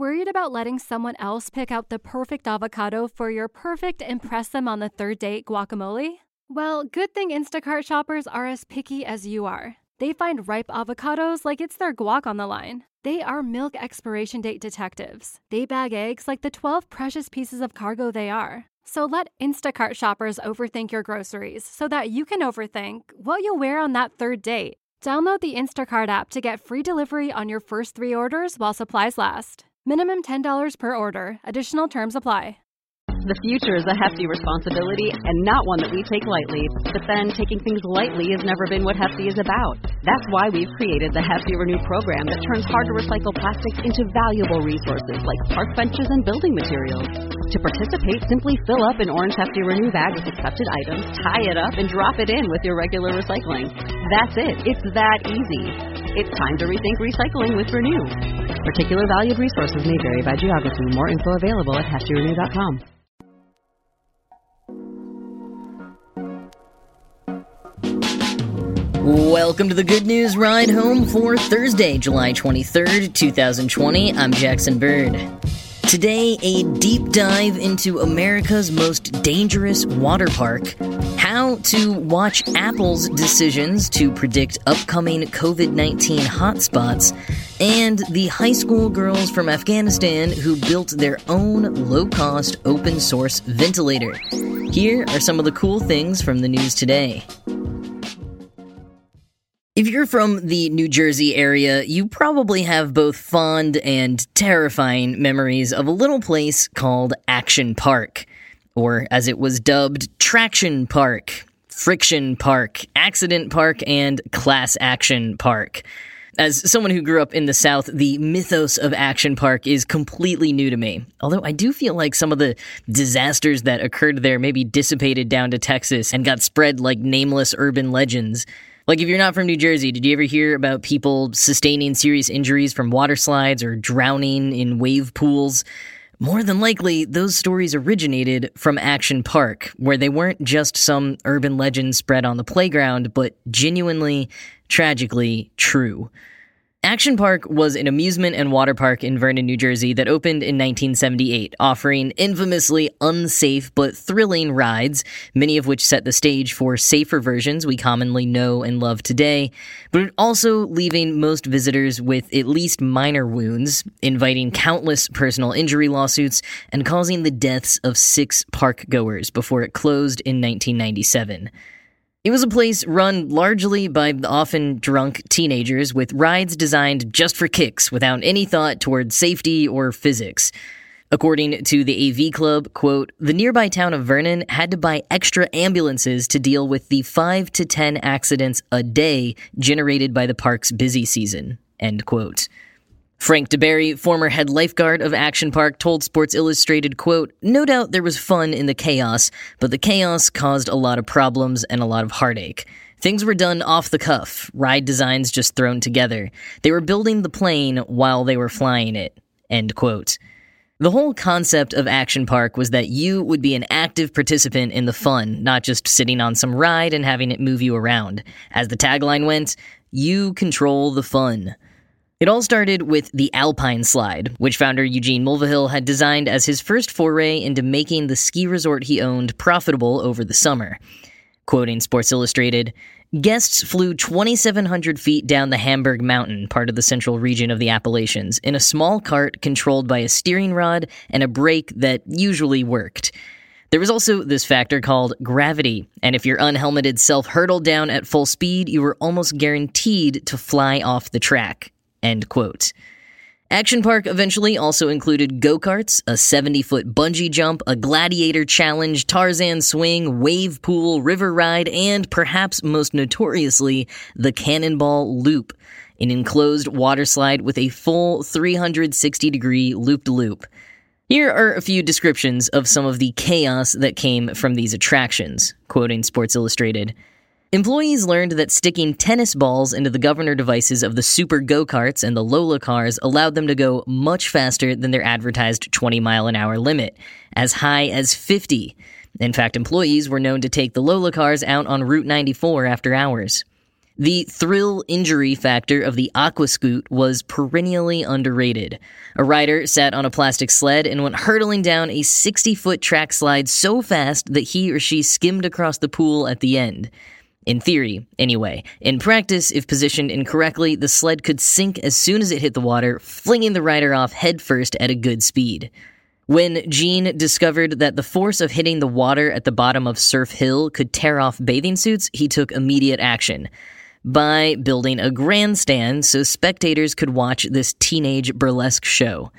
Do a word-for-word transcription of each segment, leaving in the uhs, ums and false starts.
Worried about letting someone else pick out the perfect avocado for your perfect impress them on the third date guacamole? Well, good thing Instacart shoppers are as picky as you are. They find ripe avocados like it's their guac on the line. They are milk expiration date detectives. They bag eggs like the twelve precious pieces of cargo they are. So let Instacart shoppers overthink your groceries so that you can overthink what you'll wear on that third date. Download the Instacart app to get free delivery on your first three orders while supplies last. Minimum ten dollars per order. Additional terms apply. The future is a hefty responsibility and not one that we take lightly. But then, taking things lightly has never been what Hefty is about. That's why we've created the Hefty Renew program that turns hard-to-recycle plastics into valuable resources like park benches and building materials. To participate, simply fill up an orange Hefty Renew bag with accepted items, tie it up, and drop it in with your regular recycling. That's it. It's that easy. It's time to rethink recycling with Renew. Particular valued resources may vary by geography. More info available at hefty renew dot com. Welcome to the Good News Ride Home for Thursday, July twenty-third, twenty twenty. I'm Jackson Bird. Today, a deep dive into America's most dangerous water park, how to watch Apple's decisions to predict upcoming covid nineteen hotspots, and the high school girls from Afghanistan who built their own low-cost open-source ventilator. Here are some of the cool things from the news today. If you're from the New Jersey area, you probably have both fond and terrifying memories of a little place called Action Park, or as it was dubbed, Traction Park, Friction Park, Accident Park, and Class Action Park. As someone who grew up in the South, the mythos of Action Park is completely new to me. Although I do feel like some of the disasters that occurred there maybe dissipated down to Texas and got spread like nameless urban legends. Like, if you're not from New Jersey, did you ever hear about people sustaining serious injuries from water slides or drowning in wave pools? More than likely, those stories originated from Action Park, where they weren't just some urban legend spread on the playground, but genuinely, tragically true. Action Park was an amusement and water park in Vernon, New Jersey that opened in nineteen seventy-eight, offering infamously unsafe but thrilling rides, many of which set the stage for safer versions we commonly know and love today, but also leaving most visitors with at least minor wounds, inviting countless personal injury lawsuits, and causing the deaths of six park goers before it closed in nineteen ninety-seven. It was a place run largely by often drunk teenagers with rides designed just for kicks without any thought toward safety or physics. According to the A V Club, quote, the nearby town of Vernon had to buy extra ambulances to deal with the five to ten accidents a day generated by the park's busy season, end quote. Frank DeBerry, former head lifeguard of Action Park, told Sports Illustrated, quote, no doubt there was fun in the chaos, but the chaos caused a lot of problems and a lot of heartache. Things were done off the cuff, ride designs just thrown together. They were building the plane while they were flying it, end quote. The whole concept of Action Park was that you would be an active participant in the fun, not just sitting on some ride and having it move you around. As the tagline went, you control the fun. It all started with the Alpine Slide, which founder Eugene Mulvihill had designed as his first foray into making the ski resort he owned profitable over the summer. Quoting Sports Illustrated, guests flew twenty-seven hundred feet down the Hamburg Mountain, part of the central region of the Appalachians, in a small cart controlled by a steering rod and a brake that usually worked. There was also this factor called gravity, and if your unhelmeted self hurtled down at full speed, you were almost guaranteed to fly off the track. End quote. Action Park eventually also included go-karts, a seventy-foot bungee jump, a gladiator challenge, Tarzan swing, wave pool, river ride, and perhaps most notoriously, the Cannonball Loop, an enclosed water slide with a full three hundred sixty degree loop-de-loop. Here are a few descriptions of some of the chaos that came from these attractions, quoting Sports Illustrated. Employees learned that sticking tennis balls into the governor devices of the Super Go-Karts and the Lola cars allowed them to go much faster than their advertised twenty mile an hour limit, as high as fifty. In fact, employees were known to take the Lola cars out on Route ninety-four after hours. The thrill injury factor of the aquascoot was perennially underrated. A rider sat on a plastic sled and went hurtling down a sixty-foot track slide so fast that he or she skimmed across the pool at the end. In theory, anyway. In practice, if positioned incorrectly, the sled could sink as soon as it hit the water, flinging the rider off headfirst at a good speed. When Gene discovered that the force of hitting the water at the bottom of Surf Hill could tear off bathing suits, he took immediate action by building a grandstand so spectators could watch this teenage burlesque show.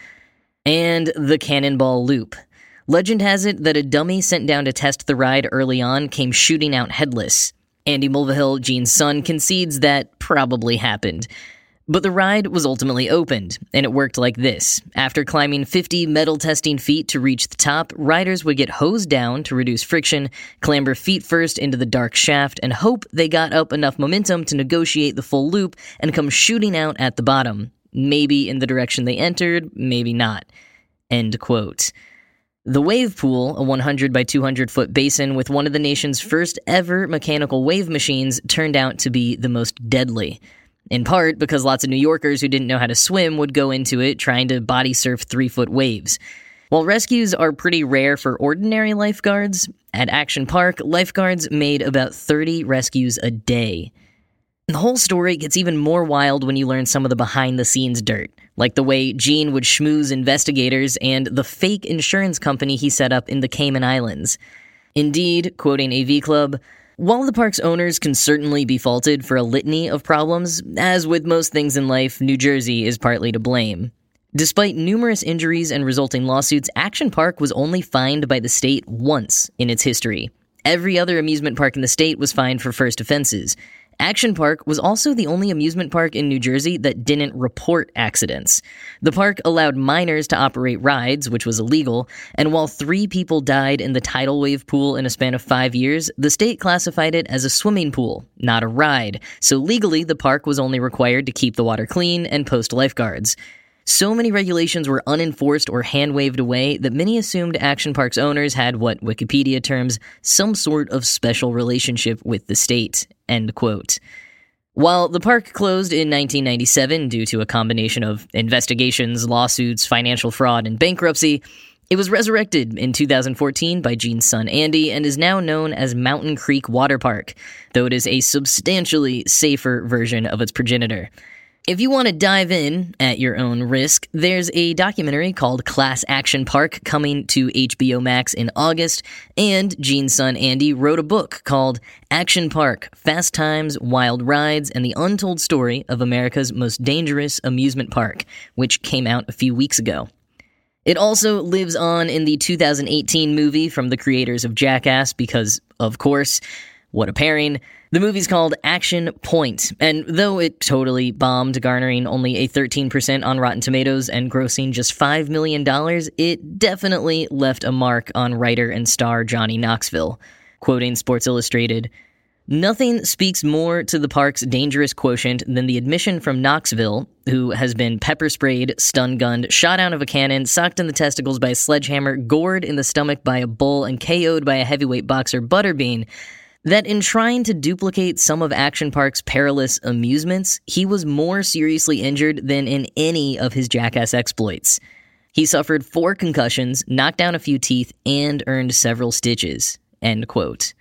And the Cannonball Loop. Legend has it that a dummy sent down to test the ride early on came shooting out headless. Andy Mulvihill, Gene's son, concedes that probably happened. But the ride was ultimately opened, and it worked like this. After climbing fifty metal-testing feet to reach the top, riders would get hosed down to reduce friction, clamber feet first into the dark shaft, and hope they got up enough momentum to negotiate the full loop and come shooting out at the bottom. Maybe in the direction they entered, maybe not. End quote. The wave pool, a one hundred by two hundred foot basin with one of the nation's first ever mechanical wave machines, turned out to be the most deadly. In part because lots of New Yorkers who didn't know how to swim would go into it trying to body surf three-foot waves. While rescues are pretty rare for ordinary lifeguards, at Action Park, lifeguards made about thirty rescues a day. The whole story gets even more wild when you learn some of the behind-the-scenes dirt, like the way Gene would schmooze investigators and the fake insurance company he set up in the Cayman Islands. Indeed, quoting A V Club, "While the park's owners can certainly be faulted for a litany of problems, as with most things in life, New Jersey is partly to blame. Despite numerous injuries and resulting lawsuits, Action Park was only fined by the state once in its history. Every other amusement park in the state was fined for first offenses. Action Park was also the only amusement park in New Jersey that didn't report accidents. The park allowed minors to operate rides, which was illegal, and while three people died in the tidal wave pool in a span of five years, the state classified it as a swimming pool, not a ride, so legally the park was only required to keep the water clean and post lifeguards. So many regulations were unenforced or hand-waved away that many assumed Action Park's owners had what Wikipedia terms some sort of special relationship with the state." End quote. While the park closed in nineteen ninety-seven due to a combination of investigations, lawsuits, financial fraud, and bankruptcy, it was resurrected in two thousand fourteen by Gene's son Andy and is now known as Mountain Creek Water Park, though it is a substantially safer version of its progenitor. If you want to dive in at your own risk, there's a documentary called Class Action Park coming to H B O Max in August, and Gene's son Andy wrote a book called Action Park: Fast Times, Wild Rides, and the Untold Story of America's Most Dangerous Amusement Park, which came out a few weeks ago. It also lives on in the two thousand eighteen movie from the creators of Jackass because, of course, what a pairing. The movie's called Action Point, and though it totally bombed, garnering only a thirteen percent on Rotten Tomatoes and grossing just five million dollars, it definitely left a mark on writer and star Johnny Knoxville. Quoting Sports Illustrated, "Nothing speaks more to the park's dangerous quotient than the admission from Knoxville, who has been pepper-sprayed, stun-gunned, shot out of a cannon, socked in the testicles by a sledgehammer, gored in the stomach by a bull, and K O'd by a heavyweight boxer, Butterbean, that in trying to duplicate some of Action Park's perilous amusements, he was more seriously injured than in any of his Jackass exploits. He suffered four concussions, knocked down a few teeth, and earned several stitches." End quote.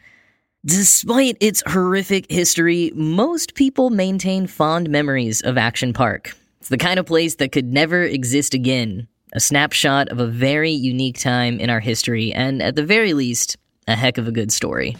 Despite its horrific history, most people maintain fond memories of Action Park. It's the kind of place that could never exist again. A snapshot of a very unique time in our history, and at the very least, a heck of a good story.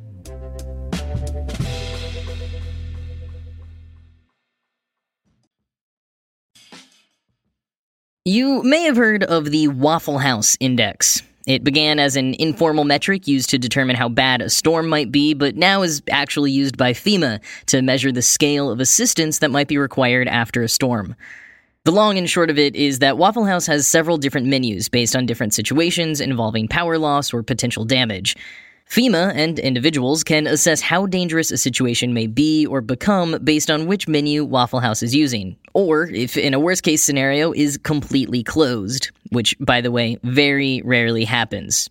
You may have heard of the Waffle House Index. It began as an informal metric used to determine how bad a storm might be, but now is actually used by FEMA to measure the scale of assistance that might be required after a storm. The long and short of it is that Waffle House has several different menus based on different situations involving power loss or potential damage. FEMA and individuals can assess how dangerous a situation may be or become based on which menu Waffle House is using, or if in a worst-case scenario is completely closed, which, by the way, very rarely happens.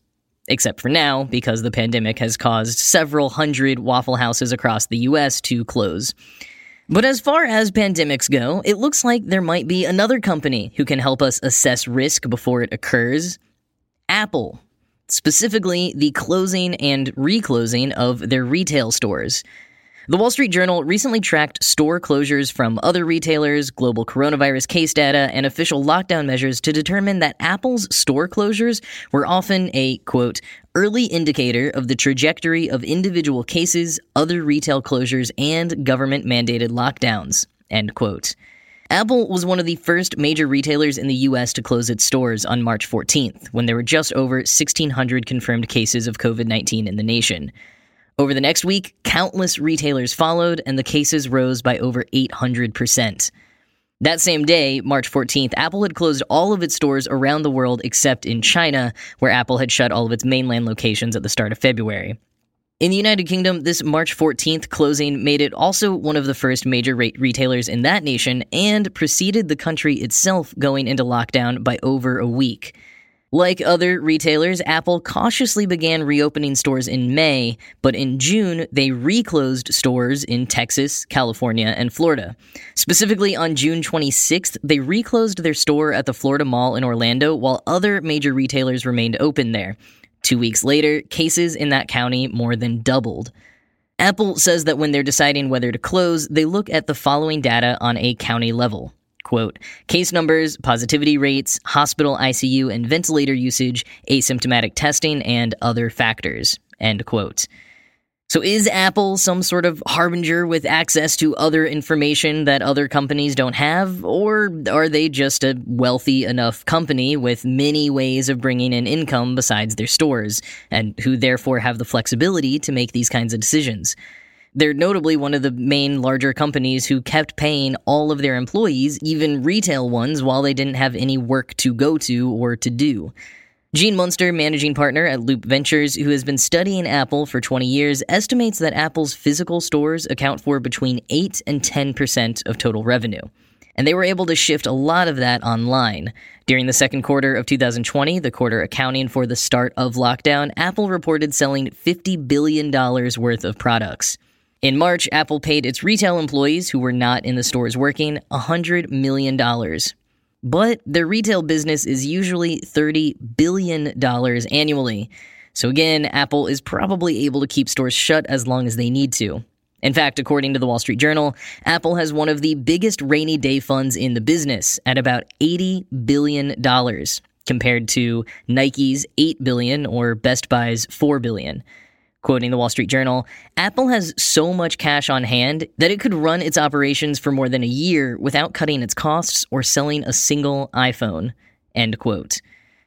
except for now, because the pandemic has caused several hundred Waffle Houses across the U S to close. But as far as pandemics go, it looks like there might be another company who can help us assess risk before it occurs. Apple. Specifically, the closing and reclosing of their retail stores. The Wall Street Journal recently tracked store closures from other retailers, global coronavirus case data, and official lockdown measures to determine that Apple's store closures were often a, quote, early indicator of the trajectory of individual cases, other retail closures, and government-mandated lockdowns, end quote. Apple was one of the first major retailers in the U S to close its stores on March fourteenth, when there were just over sixteen hundred confirmed cases of covid nineteen in the nation. Over the next week, countless retailers followed, and the cases rose by over eight hundred percent. That same day, March fourteenth, Apple had closed all of its stores around the world except in China, where Apple had shut all of its mainland locations at the start of February. In the United Kingdom, this March fourteenth closing made it also one of the first major re- retailers in that nation and preceded the country itself going into lockdown by over a week. Like other retailers, Apple cautiously began reopening stores in May, but in June, they reclosed stores in Texas, California, and Florida. Specifically, on June twenty-sixth, they reclosed their store at the Florida Mall in Orlando, while other major retailers remained open there. Two weeks later, cases in that county more than doubled. Apple says that when they're deciding whether to close, they look at the following data on a county level. Quote, case numbers, positivity rates, hospital I C U and ventilator usage, asymptomatic testing, and other factors, end quote. So is Apple some sort of harbinger with access to other information that other companies don't have, or are they just a wealthy enough company with many ways of bringing in income besides their stores, and who therefore have the flexibility to make these kinds of decisions? They're notably one of the main larger companies who kept paying all of their employees, even retail ones, while they didn't have any work to go to or to do. Gene Munster, managing partner at Loop Ventures, who has been studying Apple for twenty years, estimates that Apple's physical stores account for between eight and ten percent of total revenue. And they were able to shift a lot of that online. During the second quarter of two thousand twenty, the quarter accounting for the start of lockdown, Apple reported selling fifty billion dollars worth of products. In March, Apple paid its retail employees who were not in the stores working one hundred million dollars. But their retail business is usually thirty billion dollars annually. So again, Apple is probably able to keep stores shut as long as they need to. In fact, according to the Wall Street Journal, Apple has one of the biggest rainy day funds in the business at about eighty billion dollars, compared to Nike's eight billion dollars or Best Buy's four billion dollars. Quoting the Wall Street Journal, Apple has so much cash on hand that it could run its operations for more than a year without cutting its costs or selling a single iPhone, end quote.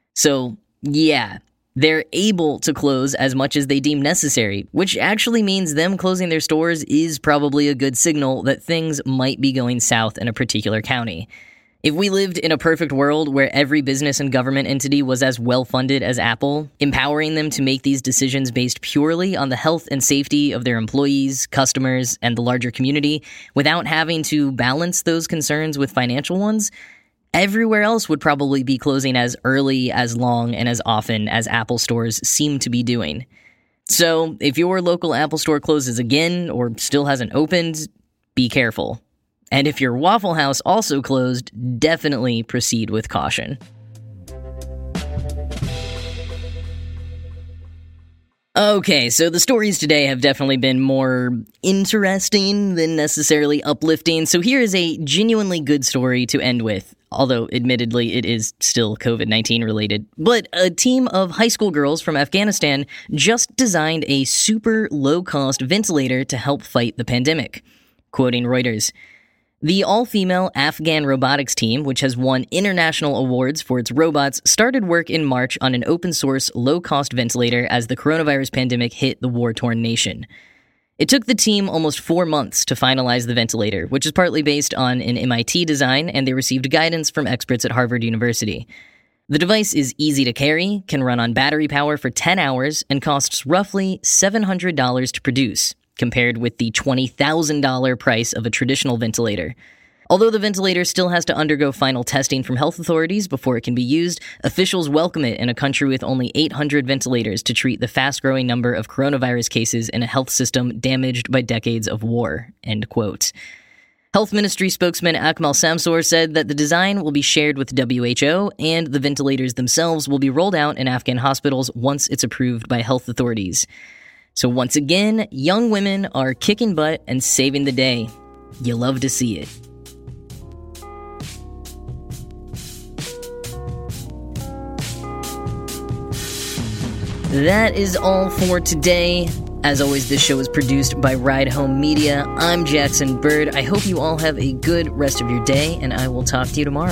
So, yeah, they're able to close as much as they deem necessary, which actually means them closing their stores is probably a good signal that things might be going south in a particular county. If we lived in a perfect world where every business and government entity was as well-funded as Apple, empowering them to make these decisions based purely on the health and safety of their employees, customers, and the larger community, without having to balance those concerns with financial ones, everywhere else would probably be closing as early, as long, and as often as Apple stores seem to be doing. So, if your local Apple store closes again or still hasn't opened, be careful. And if your Waffle House also closed, definitely proceed with caution. Okay, so the stories today have definitely been more interesting than necessarily uplifting, so here is a genuinely good story to end with, although admittedly it is still covid nineteen related. But a team of high school girls from Afghanistan just designed a super low-cost ventilator to help fight the pandemic. Quoting Reuters, the all-female Afghan robotics team, which has won international awards for its robots, started work in March on an open-source, low-cost ventilator as the coronavirus pandemic hit the war-torn nation. It took the team almost four months to finalize the ventilator, which is partly based on an M I T design, and they received guidance from experts at Harvard University. The device is easy to carry, can run on battery power for ten hours, and costs roughly seven hundred dollars to produce, compared with the twenty thousand dollars price of a traditional ventilator. Although the ventilator still has to undergo final testing from health authorities before it can be used, officials welcome it in a country with only eight hundred ventilators to treat the fast-growing number of coronavirus cases in a health system damaged by decades of war. End quote. Health Ministry spokesman Akmal Samsor said that the design will be shared with W H O and the ventilators themselves will be rolled out in Afghan hospitals once it's approved by health authorities. So once again, young women are kicking butt and saving the day. You love to see it. That is all for today. As always, this show is produced by Ride Home Media. I'm Jackson Bird. I hope you all have a good rest of your day, and I will talk to you tomorrow.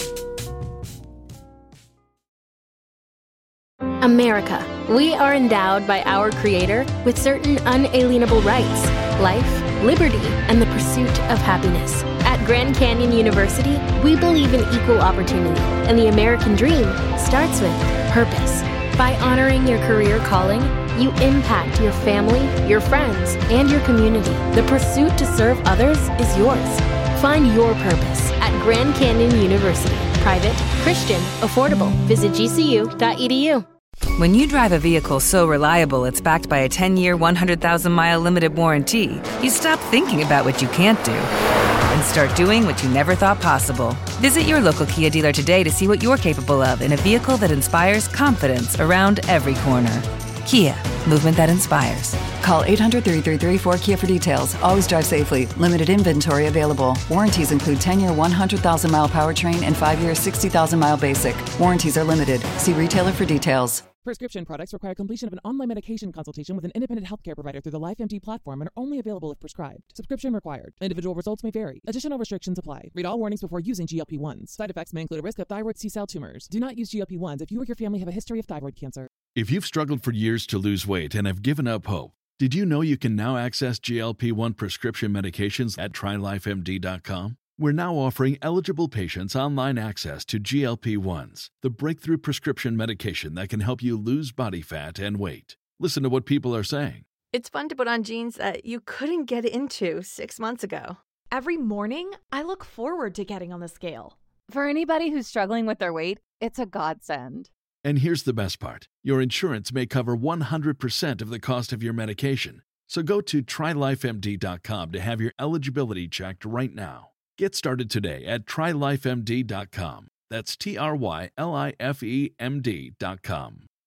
America. We are endowed by our Creator with certain unalienable rights: life, liberty, and the pursuit of happiness. At Grand Canyon University, we believe in equal opportunity, and the American dream starts with purpose. By honoring your career calling, you impact your family, your friends, and your community. The pursuit to serve others is yours. Find your purpose at Grand Canyon University. Private, Christian, affordable. Visit G C U dot E D U. When you drive a vehicle so reliable it's backed by a ten-year, one hundred thousand mile limited warranty, you stop thinking about what you can't do and start doing what you never thought possible. Visit your local Kia dealer today to see what you're capable of in a vehicle that inspires confidence around every corner. Kia, movement that inspires. Call eight hundred, three three three, four K I A for details. Always drive safely. Limited inventory available. Warranties include ten-year, one hundred thousand mile powertrain and five-year, sixty thousand mile basic. Warranties are limited. See retailer for details. Prescription products require completion of an online medication consultation with an independent healthcare provider through the LifeMD platform and are only available if prescribed. Subscription required. Individual results may vary. Additional restrictions apply. Read all warnings before using G L P one s. Side effects may include a risk of thyroid C-cell tumors. Do not use G L P one s if you or your family have a history of thyroid cancer. If you've struggled for years to lose weight and have given up hope, did you know you can now access G L P one prescription medications at try life M D dot com? We're now offering eligible patients online access to G L P one s, the breakthrough prescription medication that can help you lose body fat and weight. Listen to what people are saying. It's fun to put on jeans that you couldn't get into six months ago. Every morning, I look forward to getting on the scale. For anybody who's struggling with their weight, it's a godsend. And here's the best part. Your insurance may cover one hundred percent of the cost of your medication. So go to try life M D dot com to have your eligibility checked right now. Get started today at try life M D dot com. That's T R Y L I F E M D dot com.